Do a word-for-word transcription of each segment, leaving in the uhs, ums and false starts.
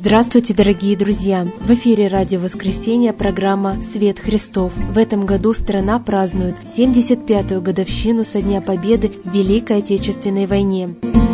Здравствуйте, дорогие друзья! В эфире Радио Воскресенье, программа «Свет Христов». В этом году страна празднует семьдесят пятую годовщину со Дня Победы в Великой Отечественной войне.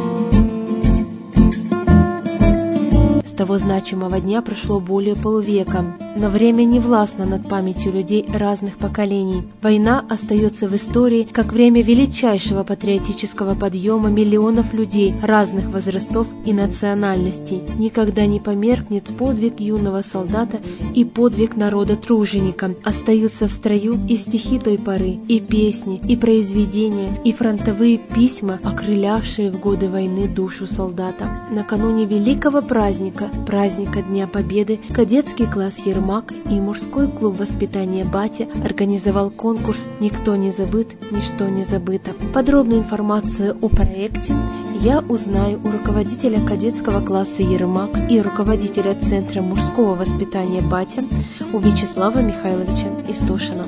С того значимого дня прошло более полувека, но время не властно над памятью людей разных поколений. Война остается в истории как время величайшего патриотического подъема миллионов людей разных возрастов и национальностей. Никогда не померкнет подвиг юного солдата и подвиг народа-труженика. Остаются в строю и стихи той поры, и песни, и произведения, и фронтовые письма, окрылявшие в годы войны душу солдата. Накануне великого праздника, праздника Дня Победы, кадетский класс «Ермак» и мужской клуб воспитания «Батя» организовал конкурс «Никто не забыт, ничто не забыто». Подробную информацию о проекте я узнаю у руководителя кадетского класса «Ермак» и руководителя Центра мужского воспитания «Батя» у Вячеслава Михайловича Истошина.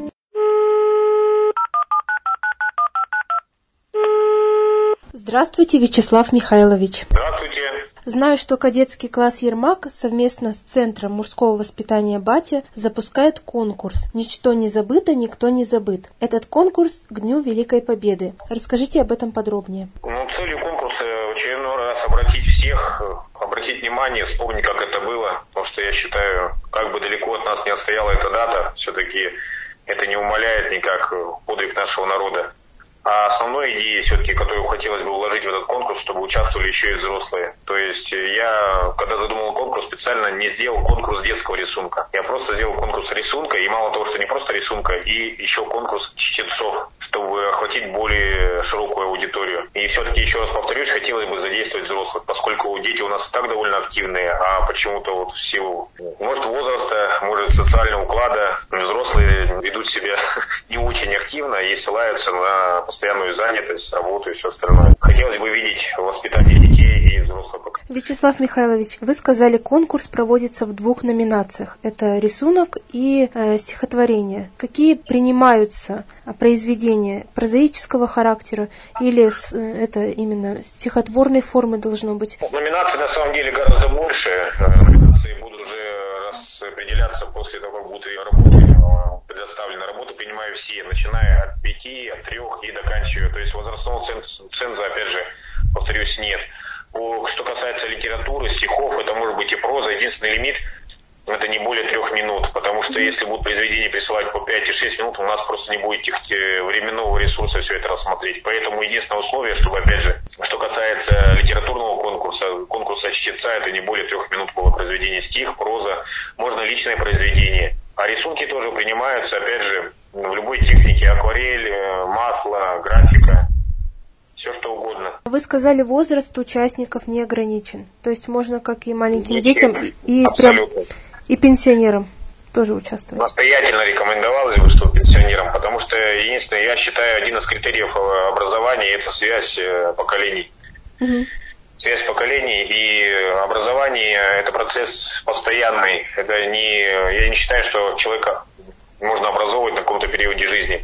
Здравствуйте, Вячеслав Михайлович. Здравствуйте. Знаю, что кадетский класс «Ермак» совместно с Центром мужского воспитания «Батя» запускает конкурс «Ничто не забыто, никто не забыт». Этот конкурс к Дню Великой Победы. Расскажите об этом подробнее. Ну, целью конкурса в очередной раз обратить всех, обратить внимание, вспомнить, как это было. Потому что я считаю, как бы далеко от нас не отстояла эта дата, все-таки это не умаляет никак подвиг нашего народа. А основной идеей, все-таки, которую хотелось бы вложить в этот конкурс, чтобы участвовали еще и взрослые. То есть я, когда задумал конкурс, специально не сделал конкурс детского рисунка. Я просто сделал конкурс рисунка, и мало того, что не просто рисунка, и еще конкурс чтецов, чтобы охватить более широкую аудиторию. И все-таки, еще раз повторюсь, хотелось бы задействовать взрослых, поскольку дети у нас и так довольно активные, а почему-то вот в силу, может, возраста, может, социального уклада, взрослые ведут себя не очень активно и ссылаются на постоянную занятость, работу и все остальное. Хотелось бы видеть воспитание детей и взрослых. Вячеслав Михайлович, вы сказали, конкурс проводится в двух номинациях. Это рисунок и э, стихотворение. Какие принимаются произведения прозаического характера или с, это именно стихотворной формы должно быть? Номинаций на самом деле гораздо больше. Номинации будут уже распределяться после того, как будут ее работы предоставлены. Работу принимаю все, начиная от пяти, от трех и заканчивая. То есть возрастного ценза, опять же, повторюсь, нет. Что касается литературы, стихов, это может быть и проза. Единственный лимит – это не более трех минут, потому что если будут произведения присылать по пять и шесть минут, у нас просто не будет тех, временного ресурса все это рассмотреть. Поэтому единственное условие, чтобы, опять же, что касается литературного конкурса, конкурса чтеца, это не более трех минут было произведение, стих, проза, можно личное произведение. А рисунки тоже принимаются, опять же, в любой технике: акварель, масло, графика, все что угодно. Вы сказали, возраст участников не ограничен. То есть можно как и маленьким Ничем. детям, и, прям, и пенсионерам тоже участвовать. Настоятельно рекомендовалось бы, что пенсионерам, потому что, единственное, я считаю, один из критериев образования – это связь поколений. Угу. Связь поколений и образование – это процесс постоянный. Это не, я не считаю, что человека можно образовывать на каком-то периоде жизни.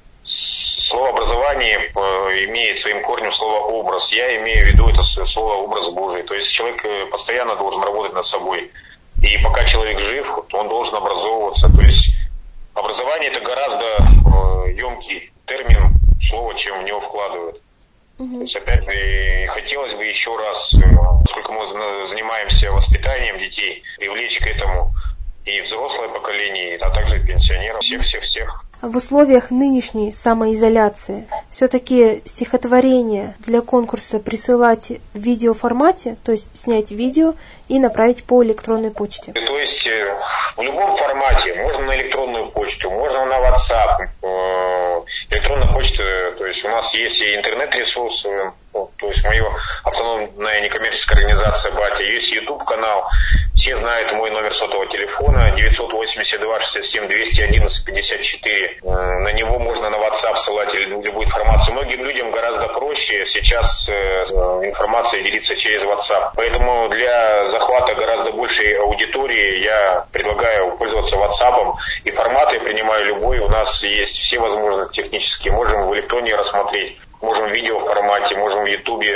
Слово «образование» имеет своим корнем слово «образ». Я имею в виду это слово «образ Божий». То есть человек постоянно должен работать над собой. И пока человек жив, он должен образовываться. То есть образование – это гораздо емкий термин, слово, чем в него вкладывают. То есть, опять же, хотелось бы еще раз, поскольку мы занимаемся воспитанием детей, привлечь к этому и взрослое поколение, а также пенсионеров, всех-всех-всех. В условиях нынешней самоизоляции все-таки стихотворение для конкурса присылать в видеоформате, то есть снять видео и направить по электронной почте. То есть в любом формате, можно на электронную почту, можно на WhatsApp, электронная почта, то есть у нас есть и интернет-ресурс, то есть моя автономная некоммерческая организация «Батя», есть YouTube-канал, все знают мой номер сотового телефона девятьсот восемьдесят два шестьдесят семь двести одиннадцать пятьдесят четыре. На него можно на WhatsApp ссылать или любую информацию. Многим людям гораздо проще сейчас информацией делиться через WhatsApp. Поэтому для захвата гораздо большей аудитории я предлагаю пользоваться WhatsApp. И формат я принимаю любой. У нас есть все возможности технические. Можем в электроне рассмотреть, можем в видеоформате, можем в Ютубе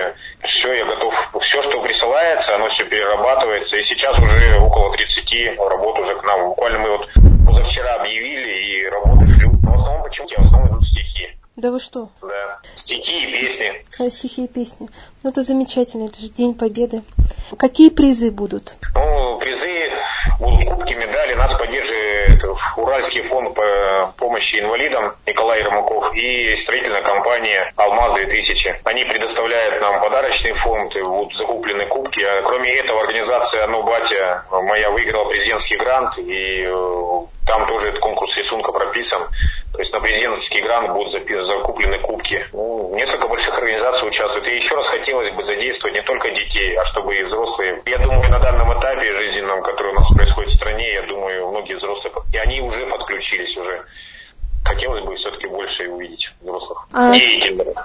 Все, я готов. Все, что присылается, оно все перерабатывается. И сейчас уже около тридцати работ уже к нам. Буквально мы вот позавчера объявили, и работы шлют. Но в основном почему-то, в основном идут стихи. Да вы что? Да. Стихи и песни. А, стихи и песни. Ну это замечательно, это же День Победы. Какие призы будут? Ну, призы будут кубки, медали. Нас поддерживает Уральский фонд по помощи инвалидам Николай Ермаков и строительная компания «Алмаз-две тысячи». Они предоставляют нам подарочный фонд, будут закуплены кубки. А кроме этого, организация «Оно батя» моя выиграла президентский грант, и там тоже этот конкурс рисунка прописан. То есть на президентский грант будут закуплены кубки. Ну, несколько больших организаций участвуют. И еще раз хотелось бы задействовать не только детей, а чтобы и взрослые. Я думаю, на данном этапе жизненном, который у нас происходит в стране, я думаю, многие взрослые, и они уже подключились уже. Хотелось бы все-таки больше увидеть взрослых. А, деятельных.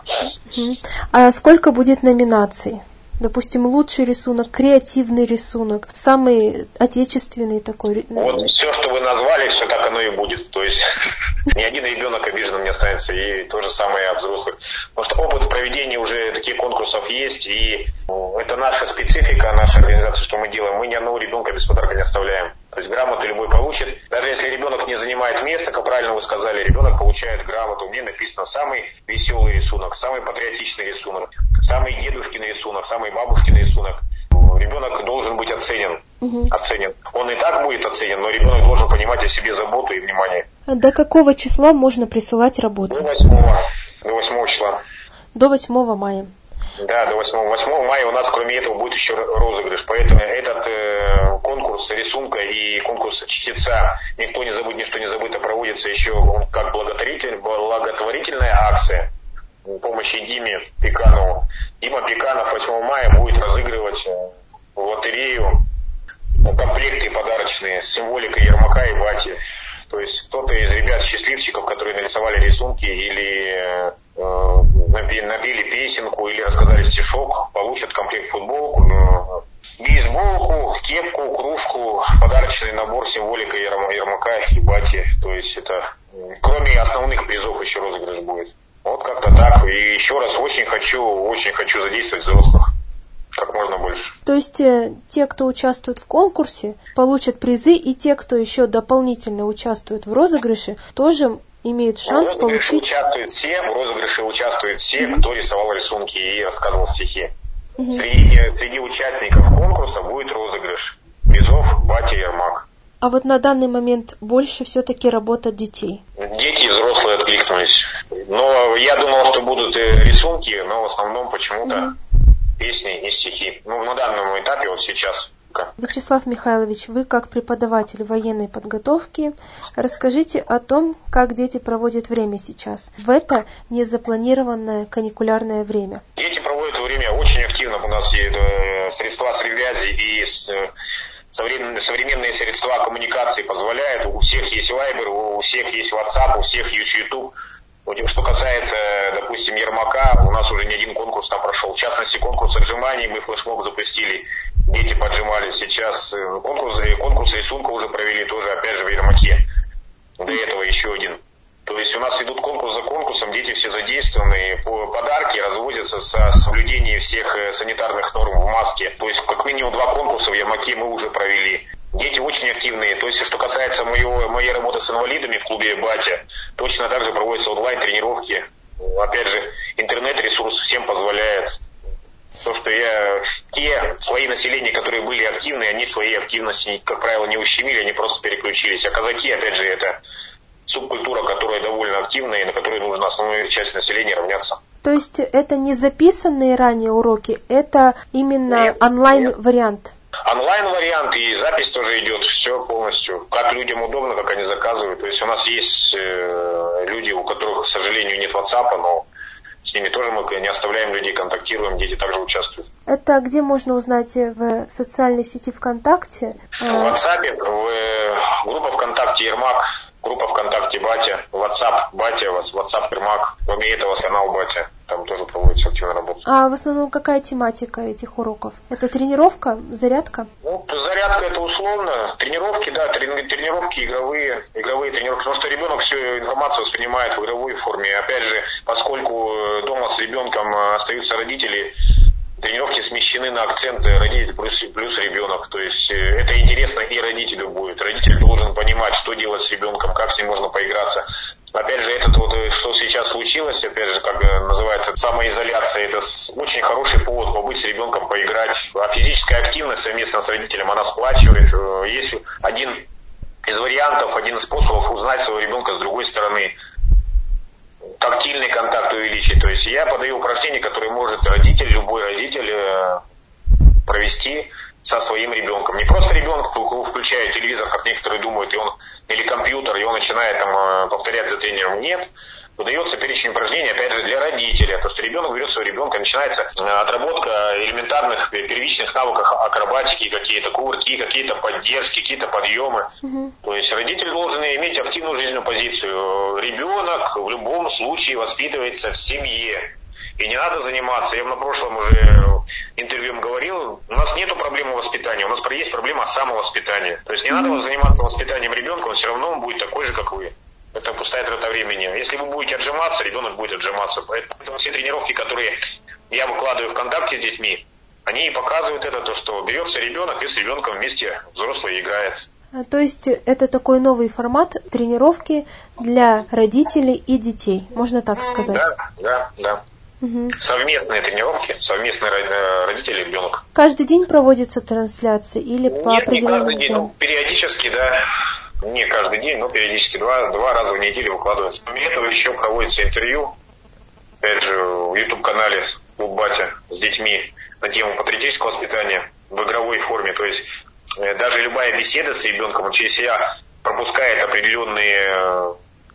А сколько будет номинаций? Допустим, лучший рисунок, креативный рисунок, самый отечественный такой. Вот все, что вы назвали, все так оно и будет. То есть ни один ребенок обиженным не останется, и то же самое от взрослых. Потому что опыт в проведении уже таких конкурсов есть, и это наша специфика, наша организация, что мы делаем. Мы ни одного ребенка без подарка не оставляем. То есть грамоту любой получит. Даже если ребенок не занимает место, как правильно вы сказали, ребенок получает грамоту. У меня написано самый веселый рисунок, самый патриотичный рисунок, самый дедушкин рисунок, самый бабушкин рисунок. Ребенок должен быть оценен. Угу. Оценен. Он и так будет оценен, но ребенок должен понимать о себе заботу и внимание. А до какого числа можно присылать работу? До восьмого. До восьмого числа. До восьмого мая. Да, до восьмого. восьмого мая у нас, кроме этого, будет еще розыгрыш. Поэтому этот э, конкурс рисунка и конкурс чтеца «Никто не забудет, ничто не забыто» проводится еще как благотворитель, благотворительная акция помощи Диме Пеканову. Дима Пеканов восьмого мая будет разыгрывать в лотерею комплекты подарочные с символикой Ермака и Бати. То есть кто-то из ребят-счастливчиков, которые нарисовали рисунки или э, напели песенку или рассказали стишок, получат комплект футболку, бейсболку, кепку, кружку, подарочный набор с символикой Ермака и Бати. То есть это кроме основных призов еще розыгрыш будет. Вот как-то так. И еще раз очень хочу, очень хочу задействовать взрослых как можно больше. То есть э, те, кто участвует в конкурсе, получат призы, и те, кто еще дополнительно участвует в розыгрыше, тоже имеют шанс в получить... Участвуют все, в розыгрыше участвуют все, mm-hmm. кто рисовал рисунки и рассказывал стихи. Mm-hmm. Среди, среди участников конкурса будет розыгрыш призов Батя и Ермак. А вот на данный момент больше все-таки работа детей? Дети и взрослые откликнулись. Но я думал, что будут рисунки, но в основном почему-то mm-hmm. песни и стихи. Ну, на данном этапе, вот сейчас. Вячеслав Михайлович, вы как преподаватель военной подготовки, расскажите о том, как дети проводят время сейчас, в это незапланированное каникулярное время. Дети проводят время очень активно. У нас есть средства связи и современные средства коммуникации позволяют. У всех есть Viber, у всех есть WhatsApp, у всех есть YouTube. Что касается, допустим, Ермака, у нас уже не один конкурс там прошел. В частности, конкурс отжиманий мы флешмоб запустили. Дети поджимали. Сейчас конкурс, конкурс рисунка уже провели тоже, опять же, в Ермаке. До этого еще один. То есть у нас идут конкурс за конкурсом, дети все задействованы. Подарки разводятся со соблюдением всех санитарных норм в маске. То есть как минимум два конкурса в Ермаке мы уже провели. Дети очень активные. То есть, что касается моего, моей работы с инвалидами в клубе «Батя», точно так же проводятся онлайн-тренировки. Опять же, интернет-ресурс всем позволяет. То, что я... Те слои населения, которые были активны, они свои активности, как правило, не ущемили, они просто переключились. А казаки, опять же, это субкультура, которая довольно активная и на которой нужно основной части населения равняться. То есть, это не записанные ранее уроки, это именно онлайн-вариант? Онлайн-вариант и запись тоже идет, все полностью. Как людям удобно, как они заказывают. То есть у нас есть э, люди, у которых, к сожалению, нет WhatsApp, но с ними тоже мы не оставляем людей, контактируем, дети также участвуют. Это где можно узнать? В социальной сети ВКонтакте? В WhatsApp, в группа ВКонтакте Ермак, группа ВКонтакте Батя, WhatsApp Батя, WhatsApp Ермак, кроме этого канал Батя. Там тоже проводится активная работа. А в основном какая тематика этих уроков? Это тренировка, зарядка? Ну, зарядка это условно. Тренировки, да, тренировки игровые, игровые тренировки. Потому что ребенок всю информацию воспринимает в игровой форме. Опять же, поскольку дома с ребенком остаются родители, тренировки смещены на акценты родитель плюс, плюс ребенок. То есть это интересно и родителю будет. Родитель должен понимать, что делать с ребенком, как с ним можно поиграться. Опять же, этот вот, что сейчас случилось, опять же, как называется, самоизоляция, это очень хороший повод побыть с ребенком, поиграть. А физическая активность совместно с родителем, она сплачивает. Есть один из вариантов, один из способов узнать своего ребенка с другой стороны. Тактильный контакт увеличить. То есть я подаю упражнения, которые может родитель, любой родитель провести со своим ребенком. Не просто ребенок включает телевизор, как некоторые думают, и он, или компьютер, и он начинает там повторять за тренером. Нет. Выдается перечень упражнений, опять же, для родителя. Потому что ребенок берет своего ребенка, начинается отработка элементарных первичных навыков акробатики, какие-то кувырки, какие-то поддержки, какие-то подъемы. Угу. То есть родитель должен иметь активную жизненную позицию. Ребенок в любом случае воспитывается в семье. И не надо заниматься, я на прошлом уже интервью говорил, у нас нет проблемы воспитания, у нас есть проблема самовоспитания. То есть не надо заниматься воспитанием ребенка, он все равно он будет такой же, как вы. Это пустая трата времени. Если вы будете отжиматься, ребенок будет отжиматься. Поэтому все тренировки, которые я выкладываю ВКонтакте с детьми, они и показывают это, то, что берется ребенок и с ребенком вместе взрослый играет. То есть это такой новый формат тренировки для родителей и детей, можно так сказать? Да, да, да. Угу. Совместные тренировки, совместные родители и ребенок. Каждый день проводятся трансляции или по Нет, определенным не каждый день, ну, периодически, да. Не каждый день, но периодически два, два раза в неделю выкладывается. Кроме этого еще проводится интервью, опять же, в YouTube-канале «Клуб Батя» с детьми на тему патриотического воспитания в игровой форме. То есть даже любая беседа с ребенком, он через себя пропускает определенные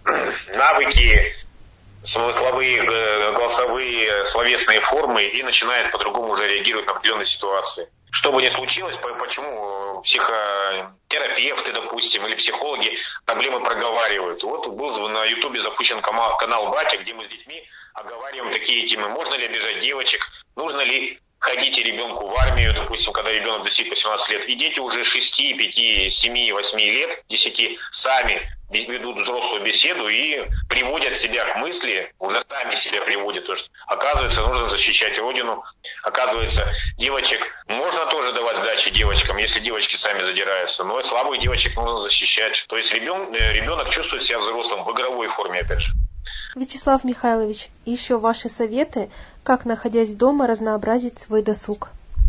навыки, смысловые, голосовые, словесные формы и начинает по-другому уже реагировать на определенные ситуации. Что бы ни случилось, почему психотерапевты, допустим, или психологи проблемы проговаривают. Вот был на Ютубе запущен канал «Батя», где мы с детьми оговариваем такие темы. Можно ли обижать девочек, нужно ли ходить ребенку в армию, допустим, когда ребенок достиг восемнадцати лет. И дети уже шести, пяти, семи, восьми лет, десяти, сами ведут взрослую беседу и приводят себя к мысли, уже сами себя приводят, потому что, оказывается, нужно защищать родину, оказывается, девочек можно тоже давать сдачи девочкам, если девочки сами задираются, но и слабых девочек нужно защищать. То есть ребенок, ребенок чувствует себя взрослым в игровой форме, опять же. Вячеслав Михайлович, еще ваши советы, как, находясь дома, разнообразить свой досуг?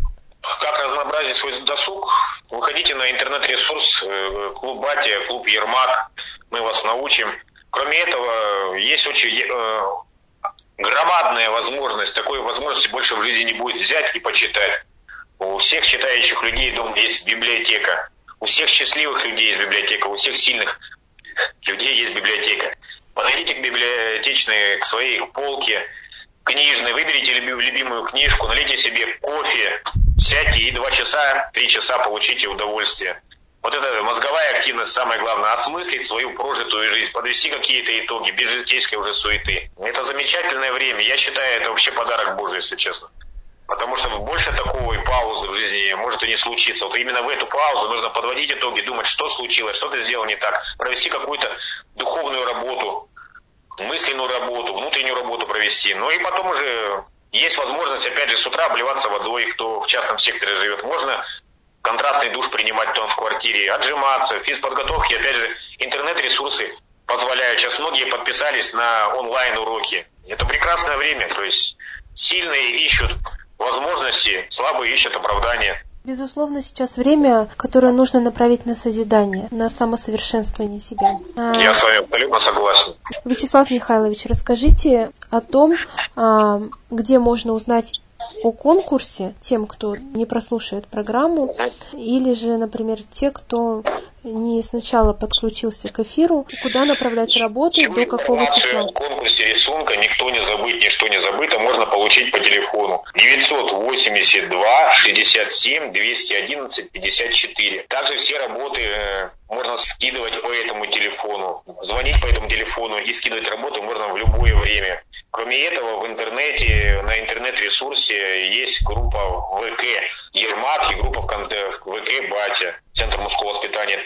Как разнообразить свой досуг? Выходите на интернет-ресурс «Клуб Батя», «Клуб Ермак», мы вас научим. Кроме этого, есть очень э, громадная возможность, такой возможности больше в жизни не будет, взять и почитать. У всех читающих людей дома есть библиотека, у всех счастливых людей есть библиотека, у всех сильных людей есть библиотека. Подойдите к библиотечной, к своей полке книжной, выберите любимую книжку, налейте себе кофе, сядьте и два часа, три часа получите удовольствие. Вот это мозговая активность, самое главное, осмыслить свою прожитую жизнь, подвести какие-то итоги, без житейской уже суеты. Это замечательное время. Я считаю, это вообще подарок Божий, если честно. Потому что больше такого и паузы в жизни может и не случиться. Вот именно в эту паузу нужно подводить итоги, думать, что случилось, что ты сделал не так, провести какую-то духовную работу, мысленную работу, внутреннюю работу провести. Ну и потом уже есть возможность, опять же, с утра обливаться водой, кто в частном секторе живет. Можно контрастный душ принимать там в квартире, отжиматься, физподготовки, опять же, интернет-ресурсы позволяют. Сейчас многие подписались на онлайн-уроки. Это прекрасное время, то есть сильные ищут возможности, слабые ищут оправдания. Безусловно, сейчас время, которое нужно направить на созидание, на самосовершенствование себя. Я с вами абсолютно согласен. Вячеслав Михайлович, расскажите о том, где можно узнать о конкурсе тем, кто не прослушает программу, или же, например, те, кто не сначала подключился к эфиру, куда направлять работу, до какого числа? О конкурсе рисунка «Никто не забыть, ничто не забыто» можно получить по телефону девятьсот восемьдесят два шестьдесят семь двести одиннадцать пятьдесят четыре. Также все работы можно скидывать по этому телефону, звонить по этому телефону и скидывать работу можно в любое время. Кроме этого, в интернете, на интернет-ресурсе есть группа ВК Ермак и группа ВК Батя, Центр мужского воспитания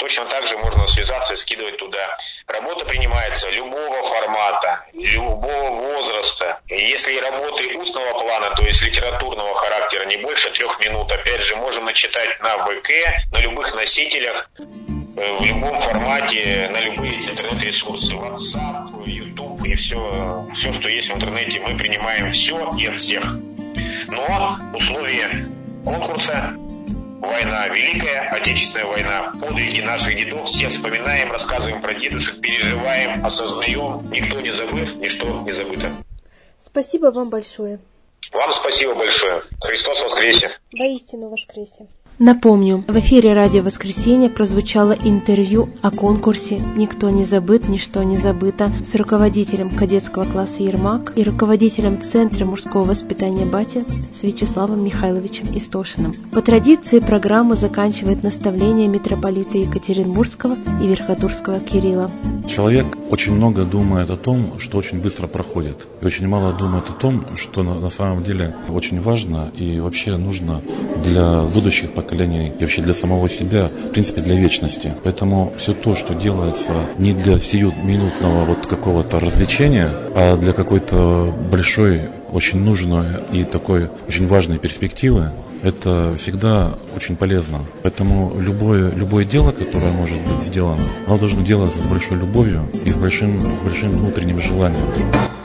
точно так же можно связаться и скидывать туда. Работа принимается любого формата, любого возраста. И если работы устного плана, то есть литературного характера, не больше трех минут, опять же, можем начитать на ВК, на любых носителях, в любом формате, на любые интернет-ресурсы, WhatsApp, YouTube и все, все, что есть в интернете, мы принимаем все и от всех. Но условия конкурса: война, Великая Отечественная война, подвиги наших дедов, все вспоминаем, рассказываем про дедушек, переживаем, осознаем, никто не забыт, ничто не забыто. Спасибо вам большое. Вам спасибо большое. Христос воскресе. Воистину воскресе. Напомню, в эфире «Радио Воскресенье» прозвучало интервью о конкурсе «Никто не забыт, ничто не забыто» с руководителем кадетского класса «Ермак» и руководителем Центра мужского воспитания «Батя» с Вячеславом Михайловичем Истошиным. По традиции программу заканчивает наставление митрополита Екатеринбургского и Верхотурского Кирилла. Человек очень много думает о том, что очень быстро проходит, и очень мало думает о том, что на самом деле очень важно и вообще нужно для будущих поколений и вообще для самого себя, в принципе, для вечности. Поэтому все то, что делается не для сиюминутного вот какого-то развлечения, а для какой-то большой, очень нужной и такой очень важной перспективы, это всегда очень полезно. Поэтому любое, любое дело, которое может быть сделано, оно должно делаться с большой любовью и с большим, с большим внутренним желанием.